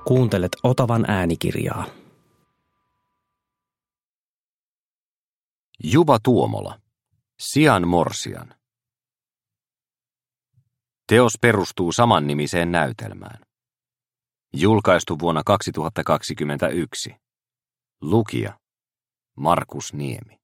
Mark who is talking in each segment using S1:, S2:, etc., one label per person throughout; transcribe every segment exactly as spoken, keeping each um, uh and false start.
S1: Kuuntelet Otavan äänikirjaa.
S2: Juba Tuomola. Sian Morsian. Teos perustuu samannimiseen näytelmään. Julkaistu vuonna kaksituhattakaksikymmentäyksi. Lukija Markus Niemi.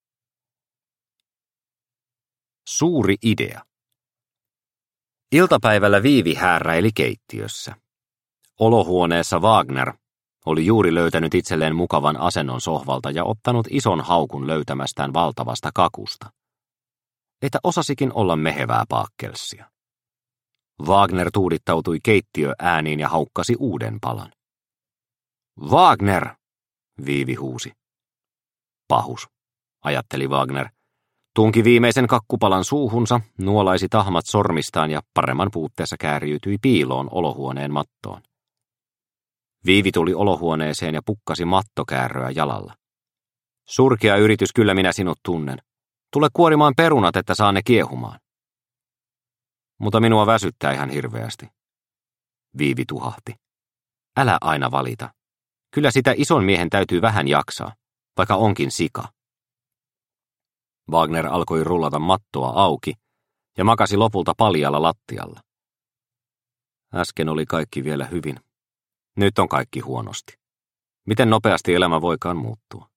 S2: Suuri idea. Iltapäivällä Viivi hääräili keittiössä. Olohuoneessa Wagner oli juuri löytänyt itselleen mukavan asennon sohvalta ja ottanut ison haukun löytämästään valtavasta kakusta. Että osasikin olla mehevää paakkelsia. Wagner tuudittautui keittiöääniin ja haukkasi uuden palan. Wagner! Viivi huusi. Pahus, ajatteli Wagner. Tunki viimeisen kakkupalan suuhunsa, nuolaisi tahmat sormistaan ja paremman puutteessa kääriytyi piiloon olohuoneen mattoon. Viivi tuli olohuoneeseen ja pukkasi mattokääröä jalalla. Surkea yritys, kyllä minä sinut tunnen. Tule kuorimaan perunat, että saa ne kiehumaan. Mutta minua väsyttää ihan hirveästi. Viivi tuhahti. Älä aina valita. Kyllä sitä ison miehen täytyy vähän jaksaa, vaikka onkin sika. Wagner alkoi rullata mattoa auki ja makasi lopulta paljalla lattialla. Äsken oli kaikki vielä hyvin. Nyt on kaikki huonosti. Miten nopeasti elämä voikaan muuttua?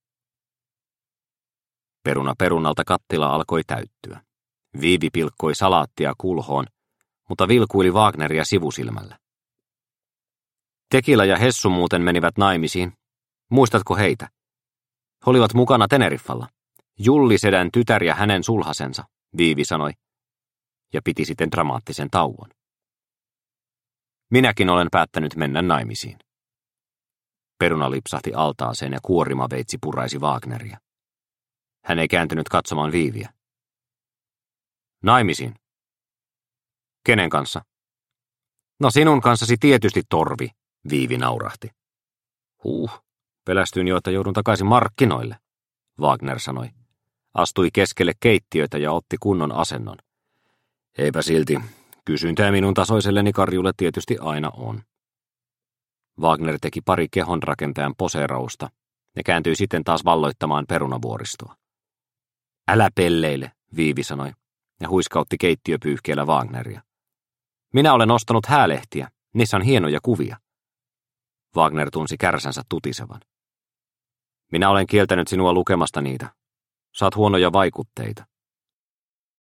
S2: Peruna perunalta kattila alkoi täyttyä. Viivi pilkkoi salaattia kulhoon, mutta vilkuili Wagneria sivusilmällä. Tekila ja Hessu muuten menivät naimisiin. Muistatko heitä? He olivat mukana Teneriffalla. Julli sedän tytär ja hänen sulhasensa, Viivi sanoi, ja piti sitten dramaattisen tauon. Minäkin olen päättänyt mennä naimisiin. Peruna lipsahti altaaseen ja kuorimaveitsi puraisi Wagneria. Hän ei kääntynyt katsomaan Viiviä. Naimisiin? Kenen kanssa? No sinun kanssasi tietysti, Torvi, Viivi naurahti. Huh, pelästyin jo, että joudun takaisin markkinoille, Wagner sanoi. Astui keskelle keittiötä ja otti kunnon asennon. Eipä silti, kysyntää minun tasoiselleni karjulle tietysti aina on. Wagner teki pari kehonrakentajan poseerausta ja kääntyi sitten taas valloittamaan perunavuoristoa. Älä pelleile, Viivi sanoi ja huiskautti keittiöpyyhkeellä Wagneria. Minä olen ostanut häälehtiä, niissä on hienoja kuvia. Wagner tunsi kärsänsä tutisevan. Minä olen kieltänyt sinua lukemasta niitä. Saat huonoja vaikutteita.